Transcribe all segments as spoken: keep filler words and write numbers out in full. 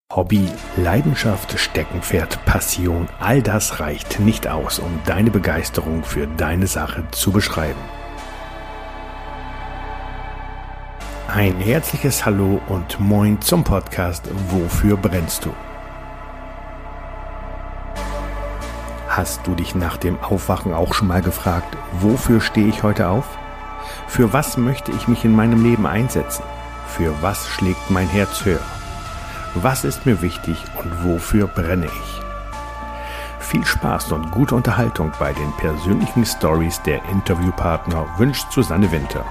Hobby, Leidenschaft, Steckenpferd, Passion, all das reicht nicht aus, um deine Begeisterung für deine Sache zu beschreiben. Ein herzliches Hallo und Moin zum Podcast Wofür brennst du? Hast du dich nach dem Aufwachen auch schon mal gefragt, wofür stehe ich heute auf? Für was möchte ich mich in meinem Leben einsetzen? Für was schlägt mein Herz höher? Was ist mir wichtig und wofür brenne ich? Viel Spaß und gute Unterhaltung bei den persönlichen Stories der Interviewpartner wünscht Susanne Winter.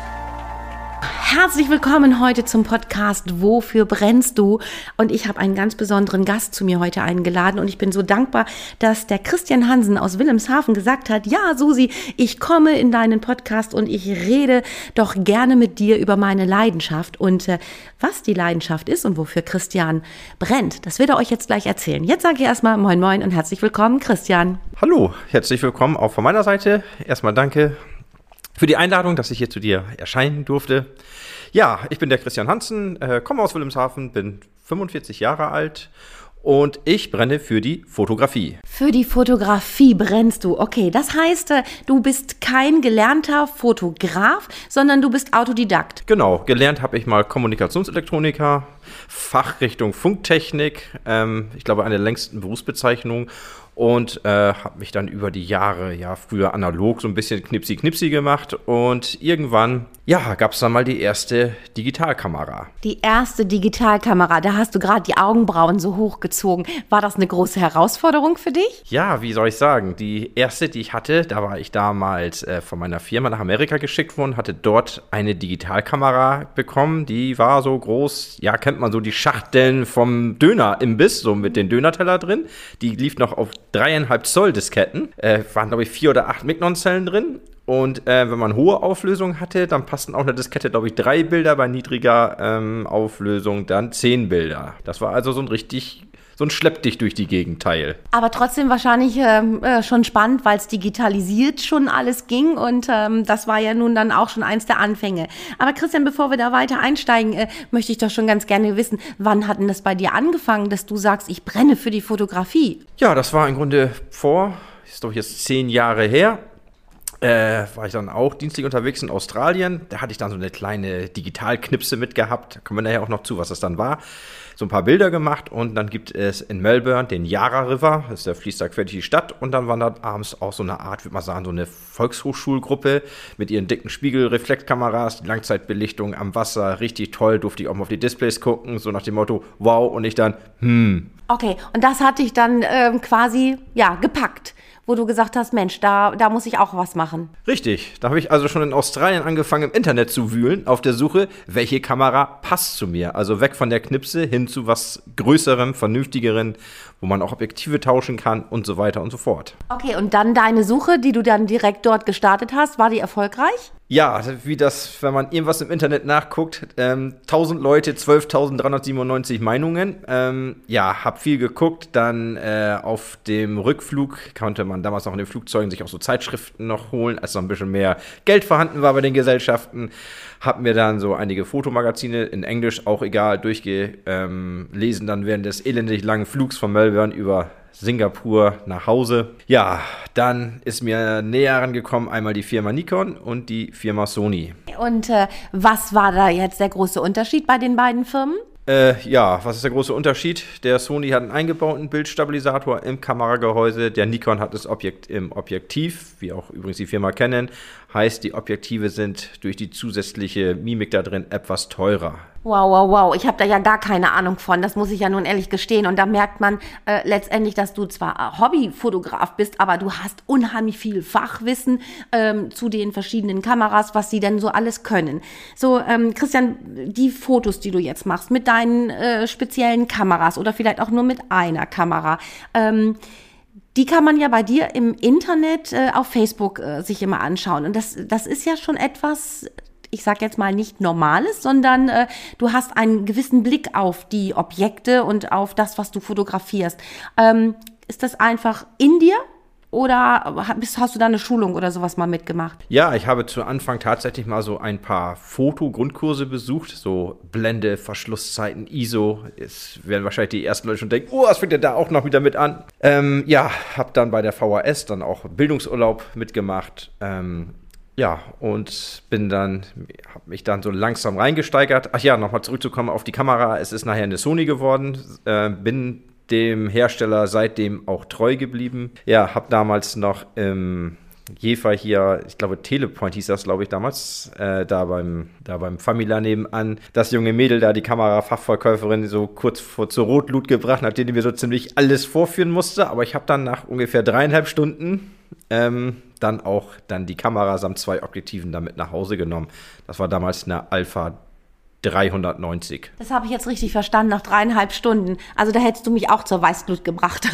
Herzlich willkommen heute zum Podcast Wofür brennst du? Und ich habe einen ganz besonderen Gast zu mir heute eingeladen und ich bin so dankbar, dass der Christian Hansen aus Wilhelmshaven gesagt hat, ja Susi, ich komme in deinen Podcast und ich rede doch gerne mit dir über meine Leidenschaft und äh, was die Leidenschaft ist und wofür Christian brennt, das wird er euch jetzt gleich erzählen. Jetzt sage ich erstmal Moin Moin und herzlich willkommen, Christian. Hallo, herzlich willkommen auch von meiner Seite. Erstmal danke für die Einladung, dass ich hier zu dir erscheinen durfte. Ja, ich bin der Christian Hansen, äh, komme aus Wilhelmshaven, bin fünfundvierzig Jahre alt und ich brenne für die Fotografie. Für die Fotografie brennst du. Okay, das heißt, äh, du bist kein gelernter Fotograf, sondern du bist Autodidakt. Genau, gelernt habe ich mal Kommunikationselektroniker, Fachrichtung Funktechnik, ähm, ich glaube eine der längsten Berufsbezeichnungen. Und äh, habe mich dann über die Jahre, ja, früher analog so ein bisschen knipsi-knipsi gemacht. Und irgendwann, ja, gab es dann mal die erste Digitalkamera. Die erste Digitalkamera, da hast du gerade die Augenbrauen so hochgezogen. War das eine große Herausforderung für dich? Ja, wie soll ich sagen? Die erste, die ich hatte, da war ich damals äh, von meiner Firma nach Amerika geschickt worden, hatte dort eine Digitalkamera bekommen. Die war so groß, ja, kennt man so die Schachteln vom Dönerimbiss, so mit den Dönerteller drin. Die lief noch auf dreieinhalb Zoll Disketten, äh, waren glaube ich vier oder acht Mignon-Zellen drin und äh, wenn man hohe Auflösung hatte, dann passten auch eine Diskette glaube ich drei Bilder, bei niedriger ähm, Auflösung dann zehn Bilder. Das war also so ein richtig, so ein Schlepp dich durch die Gegend Teil. Aber trotzdem wahrscheinlich äh, schon spannend, weil es digitalisiert schon alles ging und ähm, das war ja nun dann auch schon eins der Anfänge. Aber Christian, bevor wir da weiter einsteigen, äh, möchte ich doch schon ganz gerne wissen, wann hat denn das bei dir angefangen, dass du sagst, ich brenne für die Fotografie? Ja, das war im Grunde vor, ist doch jetzt zehn Jahre her. Äh, war ich dann auch dienstlich unterwegs in Australien. Da hatte ich dann so eine kleine Digitalknipse mitgehabt. Da kommen wir nachher auch noch zu, was das dann war. So ein paar Bilder gemacht und dann gibt es in Melbourne den Yarra River. Das ist der fließt da quer durch die Stadt. Und dann war da abends auch so eine Art, würde man sagen, so eine Volkshochschulgruppe mit ihren dicken Spiegelreflektkameras, die Langzeitbelichtung am Wasser. Richtig toll, durfte ich auch mal auf die Displays gucken. So nach dem Motto, wow. Und ich dann, hm. Okay, und das hat dich dann ähm, quasi, ja, gepackt, wo du gesagt hast, Mensch, da, da muss ich auch was machen. Richtig, da habe ich also schon in Australien angefangen im Internet zu wühlen, auf der Suche, welche Kamera passt zu mir. Also weg von der Knipse hin zu was Größerem, Vernünftigeren, wo man auch Objektive tauschen kann und so weiter und so fort. Okay, und dann deine Suche, die du dann direkt dort gestartet hast, war die erfolgreich? Ja, wie das, wenn man irgendwas im Internet nachguckt, ähm, tausend Leute, zwölftausenddreihundertsiebenundneunzig Meinungen. Ähm, ja, hab viel geguckt, dann äh, auf dem Rückflug konnte man damals noch in den Flugzeugen sich auch so Zeitschriften noch holen, als noch ein bisschen mehr Geld vorhanden war bei den Gesellschaften. Hab mir dann so einige Fotomagazine in Englisch, auch egal, durchgelesen, ähm, dann während des elendig langen Flugs von Melbourne über Singapur nach Hause. Ja, dann ist mir näher rangekommen einmal die Firma Nikon und die Firma Sony. Und äh, was war da jetzt der große Unterschied bei den beiden Firmen? Äh, ja, was ist der große Unterschied? Der Sony hat einen eingebauten Bildstabilisator im Kameragehäuse, der Nikon hat das Objekt im Objektiv, wie auch übrigens die Firma kennen. Heißt, die Objektive sind durch die zusätzliche Mimik da drin etwas teurer. Wow, wow, wow. Ich habe da ja gar keine Ahnung von. Das muss ich ja nun ehrlich gestehen. Und da merkt man äh, letztendlich, dass du zwar äh, Hobbyfotograf bist, aber du hast unheimlich viel Fachwissen ähm, zu den verschiedenen Kameras, was sie denn so alles können. So, ähm, Christian, die Fotos, die du jetzt machst mit deinen äh, speziellen Kameras oder vielleicht auch nur mit einer Kamera, ähm, die kann man ja bei dir im Internet äh, auf Facebook äh, sich immer anschauen. Und das, das ist ja schon etwas, ich sag jetzt mal nicht Normales, sondern äh, du hast einen gewissen Blick auf die Objekte und auf das, was du fotografierst. Ähm, ist das einfach in dir oder bist, hast du da eine Schulung oder sowas mal mitgemacht? Ja, ich habe zu Anfang tatsächlich mal so ein paar Foto-Grundkurse besucht, so Blende, Verschlusszeiten, I S O. Es werden wahrscheinlich die ersten Leute schon denken, oh, was fängt denn da auch noch wieder mit an? Ähm, ja, habe dann bei der V H S dann auch Bildungsurlaub mitgemacht. Ähm, Ja, und bin dann, habe mich dann so langsam reingesteigert. Ach ja, nochmal zurückzukommen auf die Kamera. Es ist nachher eine Sony geworden. Äh, bin dem Hersteller seitdem auch treu geblieben. Ja, habe damals noch im Jefer hier, ich glaube Telepoint hieß das, glaube ich, damals, äh, da beim, da beim Famila nebenan, das junge Mädel da, die Kamerafachverkäuferin, so kurz vor zur Rotglut gebracht, nachdem die mir so ziemlich alles vorführen musste. Aber ich habe dann nach ungefähr dreieinhalb Stunden ähm, dann auch dann die Kamera samt zwei Objektiven damit nach Hause genommen. Das war damals eine Alpha dreihundertneunzig. Das habe ich jetzt richtig verstanden, nach dreieinhalb Stunden. Also da hättest du mich auch zur Weißglut gebracht.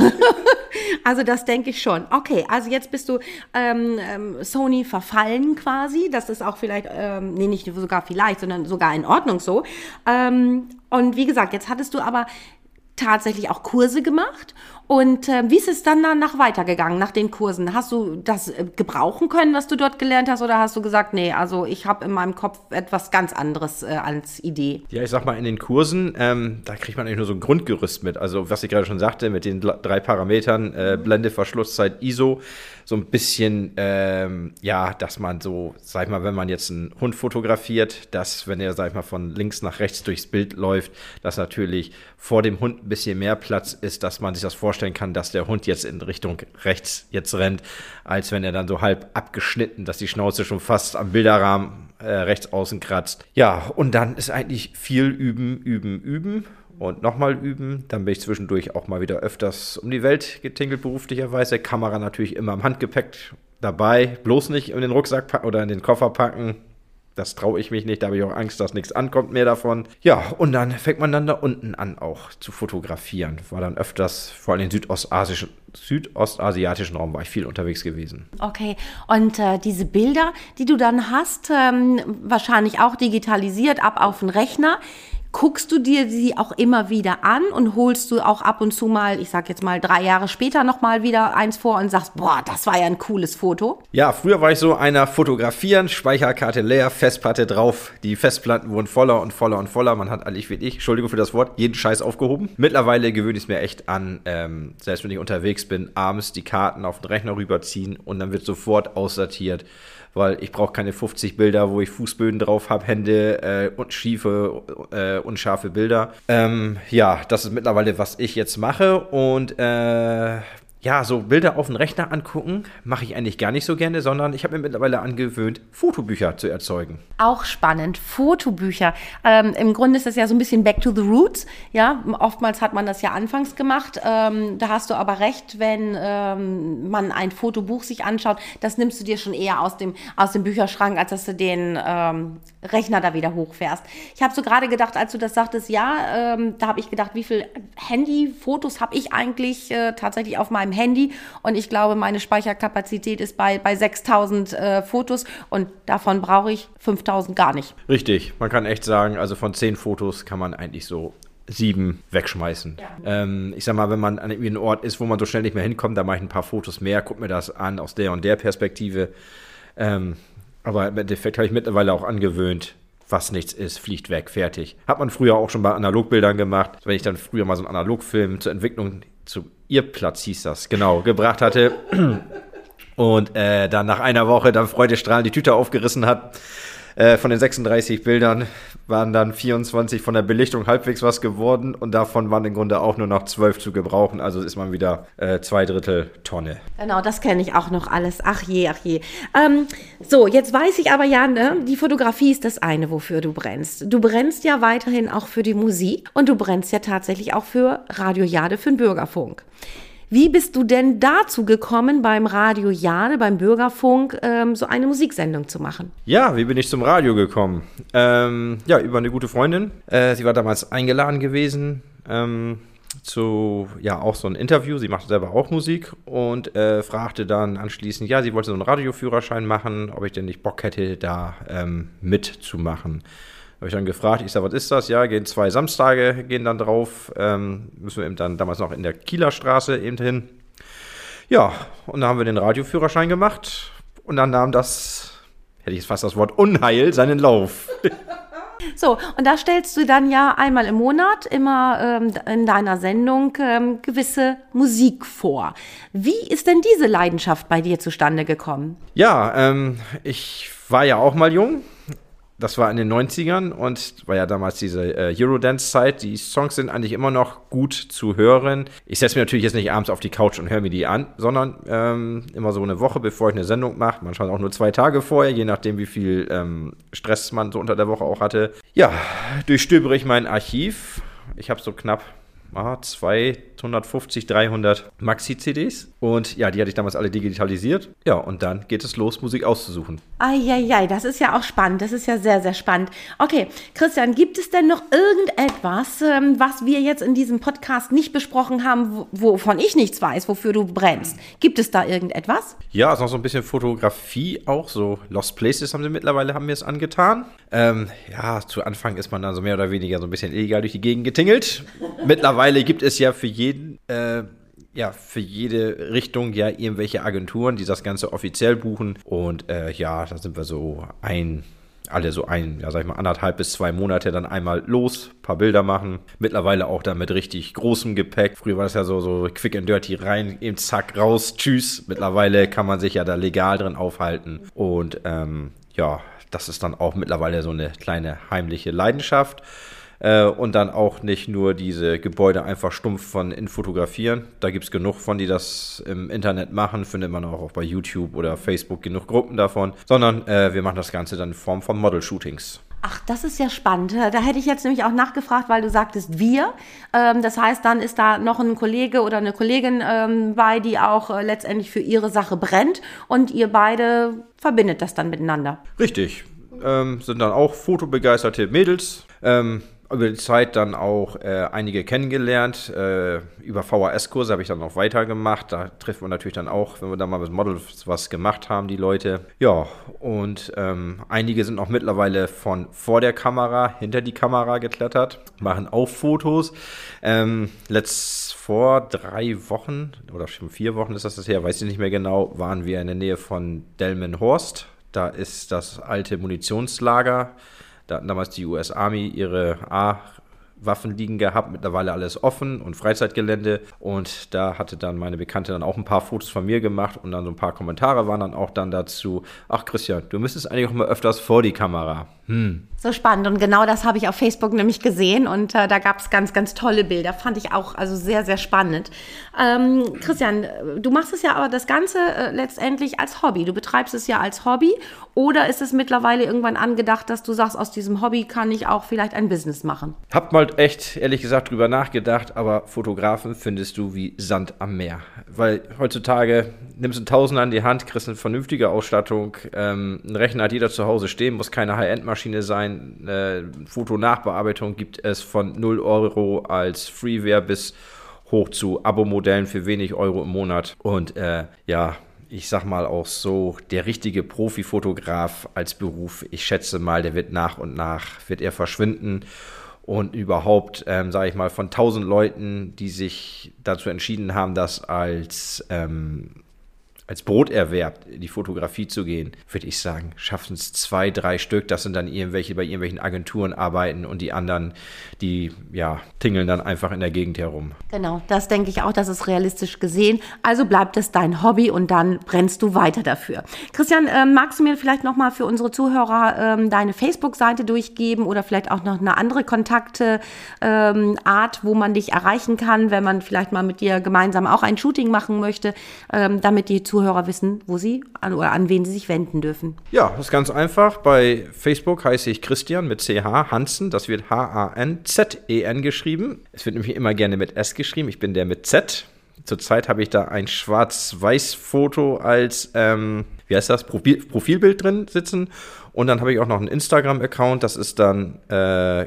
Also das denke ich schon. Okay, also jetzt bist du ähm, ähm, Sony verfallen quasi. Das ist auch vielleicht, ähm, nee, nicht sogar vielleicht, sondern sogar in Ordnung so. Ähm, und wie gesagt, jetzt hattest du aber tatsächlich auch Kurse gemacht. Und äh, wie ist es dann danach weitergegangen, nach den Kursen? Hast du das äh, gebrauchen können, was du dort gelernt hast, oder hast du gesagt, nee, also ich habe in meinem Kopf etwas ganz anderes äh, als Idee? Ja, ich sag mal, in den Kursen, ähm, da kriegt man eigentlich nur so ein Grundgerüst mit. Also was ich gerade schon sagte, mit den drei Parametern, äh, Blende, Verschlusszeit, I S O, so ein bisschen, ähm, ja, dass man so, sag ich mal, wenn man jetzt einen Hund fotografiert, dass, wenn er, sag ich mal, von links nach rechts durchs Bild läuft, dass natürlich vor dem Hund ein bisschen mehr Platz ist, dass man sich das vorstellen kann, dass der Hund jetzt in Richtung rechts jetzt rennt, als wenn er dann so halb abgeschnitten, dass die Schnauze schon fast am Bilderrahmen äh, rechts außen kratzt. Ja, und dann ist eigentlich viel üben, üben, üben und nochmal üben. Dann bin ich zwischendurch auch mal wieder öfters um die Welt getingelt beruflicherweise. Kamera natürlich immer im Handgepäck dabei, bloß nicht in den Rucksack packen oder in den Koffer packen. Das traue ich mich nicht, da habe ich auch Angst, dass nichts ankommt mehr davon. Ja, und dann fängt man dann da unten an auch zu fotografieren. War dann öfters, vor allem im südostasischen, südostasiatischen Raum war ich viel unterwegs gewesen. Okay, und äh, diese Bilder, die du dann hast, ähm, wahrscheinlich auch digitalisiert, ab auf den Rechner. Guckst du dir sie auch immer wieder an und holst du auch ab und zu mal, ich sag jetzt mal drei Jahre später nochmal wieder eins vor und sagst, boah, das war ja ein cooles Foto? Ja, früher war ich so einer fotografieren, Speicherkarte leer, Festplatte drauf. Die Festplatten wurden voller und voller und voller. Man hat eigentlich wie ich, Entschuldigung für das Wort, jeden Scheiß aufgehoben. Mittlerweile gewöhne ich es mir echt an, ähm, selbst wenn ich unterwegs bin, abends die Karten auf den Rechner rüberziehen und dann wird sofort aussortiert. Weil ich brauche keine fünfzig Bilder, wo ich Fußböden drauf habe, Hände äh, und schiefe, äh, unscharfe Bilder. Ähm, ja, das ist mittlerweile, was ich jetzt mache. Und äh, ja, so Bilder auf dem Rechner angucken, mache ich eigentlich gar nicht so gerne, sondern ich habe mir mittlerweile angewöhnt, Fotobücher zu erzeugen. Auch spannend, Fotobücher. Ähm, im Grunde ist das ja so ein bisschen back to the roots. Ja, oftmals hat man das ja anfangs gemacht. Ähm, da hast du aber recht, wenn ähm, man ein Fotobuch sich anschaut, das nimmst du dir schon eher aus dem, aus dem Bücherschrank, als dass du den ähm, Rechner da wieder hochfährst. Ich habe so gerade gedacht, als du das sagtest, ja, ähm, da habe ich gedacht, wie viele Handyfotos habe ich eigentlich äh, tatsächlich auf meinem Handy, und ich glaube, meine Speicherkapazität ist bei, bei sechstausend äh, Fotos, und davon brauche ich fünftausend gar nicht. Richtig, man kann echt sagen, also von zehn Fotos kann man eigentlich so sieben wegschmeißen. Ja. Ähm, ich sag mal, wenn man an einem Ort ist, wo man so schnell nicht mehr hinkommt, da mache ich ein paar Fotos mehr, guck mir das an aus der und der Perspektive. Ähm, aber im Endeffekt habe ich mittlerweile auch angewöhnt, was nichts ist, fliegt weg, fertig. Hat man früher auch schon bei Analogbildern gemacht. Wenn ich dann früher mal so einen Analogfilm zur Entwicklung, zu Irrplatz hieß das, genau, gebracht hatte und äh, dann nach einer Woche dann freudestrahlend die Tüte aufgerissen hat, äh, von den sechsunddreißig Bildern waren dann vierundzwanzig von der Belichtung halbwegs was geworden, und davon waren im Grunde auch nur noch zwölf zu gebrauchen, also ist man wieder äh, zwei Drittel Tonne. Genau, das kenne ich auch noch alles. Ach je, ach je. Ähm, so, jetzt weiß ich aber ja, ne, die Fotografie ist das eine, wofür du brennst. Du brennst ja weiterhin auch für die Musik, und du brennst ja tatsächlich auch für Radio Jade, für den Bürgerfunk. Wie bist du denn dazu gekommen, beim Radio Jade, beim Bürgerfunk, ähm, so eine Musiksendung zu machen? Ja, wie bin ich zum Radio gekommen? Ähm, ja, über eine gute Freundin. Äh, sie war damals eingeladen gewesen ähm, zu, ja, auch so ein Interview. Sie machte selber auch Musik und äh, fragte dann anschließend, ja, sie wollte so einen Radioführerschein machen, ob ich denn nicht Bock hätte, da ähm, mitzumachen. Habe ich dann gefragt, ich sage, was ist das? Ja, gehen zwei Samstage, gehen dann drauf, ähm, müssen wir eben dann damals noch in der Kieler Straße eben hin. Ja, und dann haben wir den Radioführerschein gemacht und dann nahm das, hätte ich jetzt fast das Wort Unheil, seinen Lauf. So, und da stellst du dann ja einmal im Monat immer ähm, in deiner Sendung ähm, gewisse Musik vor. Wie ist denn diese Leidenschaft bei dir zustande gekommen? Ja, ähm, ich war ja auch mal jung. Das war in den neunzigern und war ja damals diese äh, Eurodance-Zeit. Die Songs sind eigentlich immer noch gut zu hören. Ich setze mich natürlich jetzt nicht abends auf die Couch und höre mir die an, sondern ähm, immer so eine Woche, bevor ich eine Sendung mache. Manchmal auch nur zwei Tage vorher, je nachdem, wie viel ähm, Stress man so unter der Woche auch hatte. Ja, durchstöbere ich mein Archiv. Ich habe so knapp ah, zweihundertfünfzig, dreihundert Maxi-C Ds. Und ja, die hatte ich damals alle digitalisiert. Ja, und dann geht es los, Musik auszusuchen. Eieiei, das ist ja auch spannend. Das ist ja sehr, sehr spannend. Okay, Christian, gibt es denn noch irgendetwas, ähm, was wir jetzt in diesem Podcast nicht besprochen haben, wovon ich nichts weiß, wofür du brennst? Gibt es da irgendetwas? Ja, ist noch so ein bisschen Fotografie auch. So Lost Places haben sie mittlerweile, haben mir es angetan. Ähm, ja, zu Anfang ist man dann so mehr oder weniger so ein bisschen illegal durch die Gegend getingelt. Mittlerweile gibt es ja für jeden, äh, ja, für jede Richtung ja irgendwelche Agenturen, die das Ganze offiziell buchen. Und äh, ja, da sind wir so ein, alle so ein, ja, sag ich mal, anderthalb bis zwei Monate dann einmal los, paar Bilder machen. Mittlerweile auch dann mit richtig großem Gepäck. Früher war das ja so, so quick and dirty rein, eben zack, raus, tschüss. Mittlerweile kann man sich ja da legal drin aufhalten. Und ähm, ja, das ist dann auch mittlerweile so eine kleine heimliche Leidenschaft. Äh, und dann auch nicht nur diese Gebäude einfach stumpf von in fotografieren. Da gibt es genug von, die das im Internet machen. Findet man auch bei YouTube oder Facebook genug Gruppen davon. Sondern äh, wir machen das Ganze dann in Form von Model-Shootings. Ach, das ist ja spannend. Da hätte ich jetzt nämlich auch nachgefragt, weil du sagtest wir. Ähm, das heißt, dann ist da noch ein Kollege oder eine Kollegin ähm, bei, die auch äh, letztendlich für ihre Sache brennt. Und ihr beide verbindet das dann miteinander. Richtig. Ähm, sind dann auch fotobegeisterte Mädels. Ähm, über die Zeit dann auch äh, einige kennengelernt. Äh, über V H S-Kurse habe ich dann noch weitergemacht. Da trifft man natürlich dann auch, wenn wir da mal mit Models was gemacht haben, die Leute. Ja, und ähm, einige sind auch mittlerweile von vor der Kamera hinter die Kamera geklettert, machen auch Fotos. Ähm, letzt vor drei Wochen oder schon vier Wochen ist das das her, weiß ich nicht mehr genau, waren wir in der Nähe von Delmenhorst. Da ist das alte Munitionslager. Da hatten damals die U S Army ihre A-Waffen liegen gehabt, mittlerweile alles offen und Freizeitgelände. Und da hatte dann meine Bekannte dann auch ein paar Fotos von mir gemacht und dann so ein paar Kommentare waren dann auch dann dazu. Ach Christian, du müsstest eigentlich auch mal öfters vor die Kamera. Hm. So spannend und genau das habe ich auf Facebook nämlich gesehen und äh, da gab es ganz, ganz tolle Bilder. Fand ich auch also sehr, sehr spannend. Ähm, Christian, du machst es ja aber das Ganze äh, letztendlich als Hobby. Du betreibst es ja als Hobby oder ist es mittlerweile irgendwann angedacht, dass du sagst, aus diesem Hobby kann ich auch vielleicht ein Business machen? Hab mal echt, ehrlich gesagt, drüber nachgedacht, aber Fotografen findest du wie Sand am Meer. Weil heutzutage nimmst du einen Tausender in die Hand, kriegst eine vernünftige Ausstattung, ähm, ein Rechner hat jeder zu Hause stehen, muss keine High-End-Maschine sein. Äh, Fotonachbearbeitung gibt es von null Euro als Freeware bis hoch zu Abo-Modellen für wenig Euro im Monat. Und äh, ja, ich sag mal auch so, der richtige Profifotograf als Beruf, ich schätze mal, der wird nach und nach, wird er verschwinden. Und überhaupt, ähm, sage ich mal, von tausend Leuten, die sich dazu entschieden haben, das als ähm, als Broterwerb in die Fotografie zu gehen, würde ich sagen, schaffen es zwei, drei Stück. Das sind dann irgendwelche, bei irgendwelchen Agenturen arbeiten und die anderen, die, ja, tingeln dann einfach in der Gegend herum. Genau, das denke ich auch, das ist realistisch gesehen. Also bleibt es dein Hobby und dann brennst du weiter dafür. Christian, ähm, magst du mir vielleicht nochmal für unsere Zuhörer ähm, deine Facebook-Seite durchgeben oder vielleicht auch noch eine andere Kontakte, ähm, Art, wo man dich erreichen kann, wenn man vielleicht mal mit dir gemeinsam auch ein Shooting machen möchte, ähm, damit die Zuhörer wissen, wo sie an, oder an wen sie sich wenden dürfen. Ja, das ist ganz einfach. Bei Facebook heiße ich Christian mit C H Hansen. Das wird H A N Z E N geschrieben. Es wird nämlich immer gerne mit S geschrieben. Ich bin der mit Z. Zurzeit habe ich da ein Schwarz-Weiß-Foto als, ähm, wie heißt das, Profil- Profilbild drin sitzen. Und dann habe ich auch noch einen Instagram-Account. Das ist dann äh,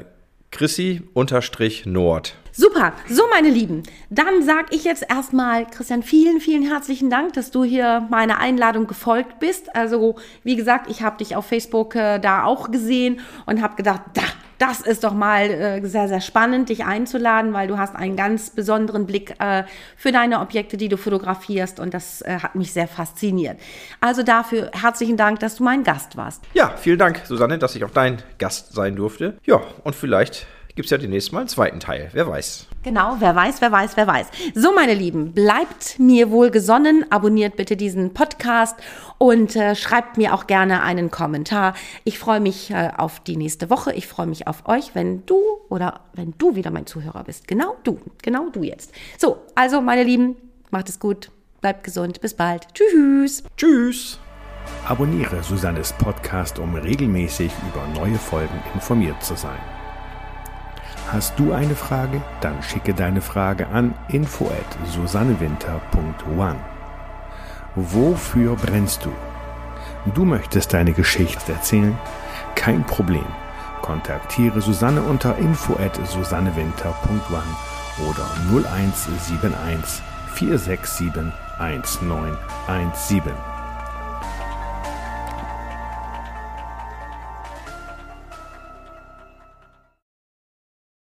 Chrissy-Nord. Super, so meine Lieben, dann sage ich jetzt erstmal, Christian, vielen, vielen herzlichen Dank, dass du hier meiner Einladung gefolgt bist. Also wie gesagt, ich habe dich auf Facebook äh, da auch gesehen und habe gedacht, da, das ist doch mal äh, sehr, sehr spannend, dich einzuladen, weil du hast einen ganz besonderen Blick äh, für deine Objekte, die du fotografierst und das äh, hat mich sehr fasziniert. Also dafür herzlichen Dank, dass du mein Gast warst. Ja, vielen Dank, Susanne, dass ich auch dein Gast sein durfte. Ja, und vielleicht gibt es ja demnächst mal einen zweiten Teil, wer weiß. Genau, wer weiß, wer weiß, wer weiß. So, meine Lieben, bleibt mir wohlgesonnen, abonniert bitte diesen Podcast und äh, schreibt mir auch gerne einen Kommentar. Ich freue mich äh, auf die nächste Woche, ich freue mich auf euch, wenn du oder wenn du wieder mein Zuhörer bist. Genau du, genau du jetzt. So, also meine Lieben, macht es gut, bleibt gesund, bis bald. Tschüss. Tschüss. Abonniere Susannes Podcast, um regelmäßig über neue Folgen informiert zu sein. Hast du eine Frage? Dann schicke deine Frage an info at susannewinter punkt one. Wofür brennst du? Du möchtest deine Geschichte erzählen? Kein Problem. Kontaktiere Susanne unter info at susannewinter punkt one oder null eins sieben eins vier sechs sieben eins neun eins sieben.